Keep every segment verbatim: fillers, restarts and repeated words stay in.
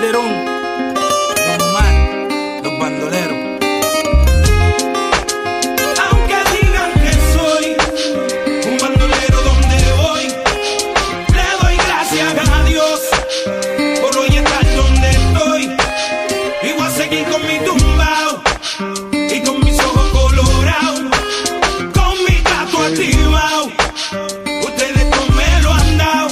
Calderón, Don Omar, los bandoleros. Aunque digan que soy un bandolero donde voy, le doy gracias a Dios por hoy estar donde estoy. Y voy a seguir con mi tumbao y con mis ojos colorados, con mi gato activado. Ustedes no me lo han dado.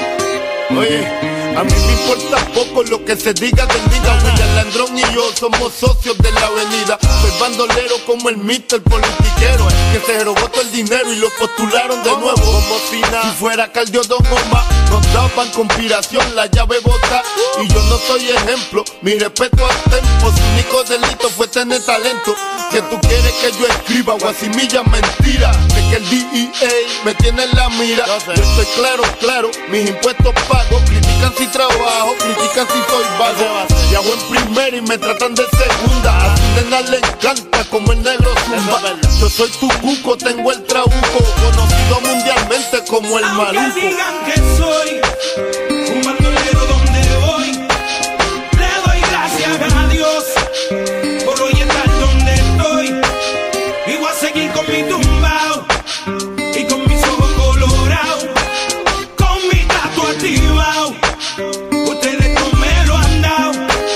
Oye, a mí me importa poco lo que se diga del nigga. William Landrón y yo somos socios de la avenida. Soy bandolero como el mister politiquero, que se robó todo el dinero y lo postularon de nuevo como si nada. Si fuera Caldio Don Omar, nos daban conspiración, la llave bota. Y yo no soy ejemplo, mi respeto al tempo. Su único delito fue tener talento. Que tú quieres que yo escriba guasimilla mentira, de que el D E A me tiene en la mira. Yo estoy claro, claro, mis impuestos pago. Critican si trabajo, critican si soy vago. Viajo en primera y me tratan de segunda. A su nena le encanta como el negro zumba. Yo soy tu cuco, tengo el trabuco, conocido mundialmente como el maluco. Aunque digan que soy un bandolero donde voy, le doy gracias a Dios por hoy estar donde estoy. Y voy a seguir con mi tumbao y con mis ojos colorados, con mi gato activado. Ustedes no me lo han dado.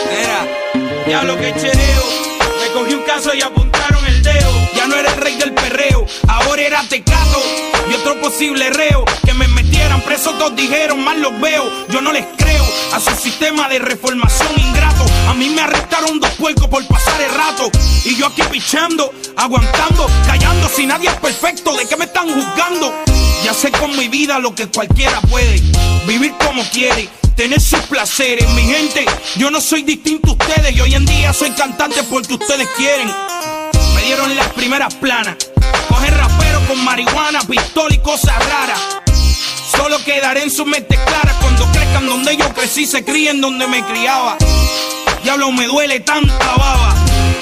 Era, ya lo que chereo, me cogí un caso y apuntaron el dedo. Ya no era el rey del perreo, ahora era Tecato y otro posible reo. Que me metieran preso, todos dijeron, mal los veo. Yo no les creo a su sistema de reformación ingrato. A mí me arrestaron dos puercos por pasar el rato, y yo aquí pichando, aguantando, callando. Si nadie es perfecto, ¿de qué me están juzgando? Ya sé con mi vida lo que cualquiera puede, vivir como quiere, tener sus placeres. Mi gente, yo no soy distinto a ustedes, y hoy en día soy cantante porque ustedes quieren. Me dieron las primeras planas, coger rapero con marihuana, pistola y cosas raras. Solo quedaré en su mente clara cuando crezcan donde yo crecí, se críen donde me criaba. Diablo, me duele tanta baba,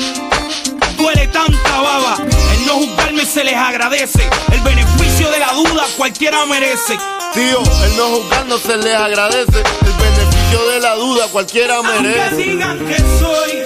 duele tanta baba. El no juzgarme se les agradece, el beneficio de la duda cualquiera merece. Tío, el no juzgar no se les agradece, el beneficio de la duda cualquiera merece. Aunque digan que soy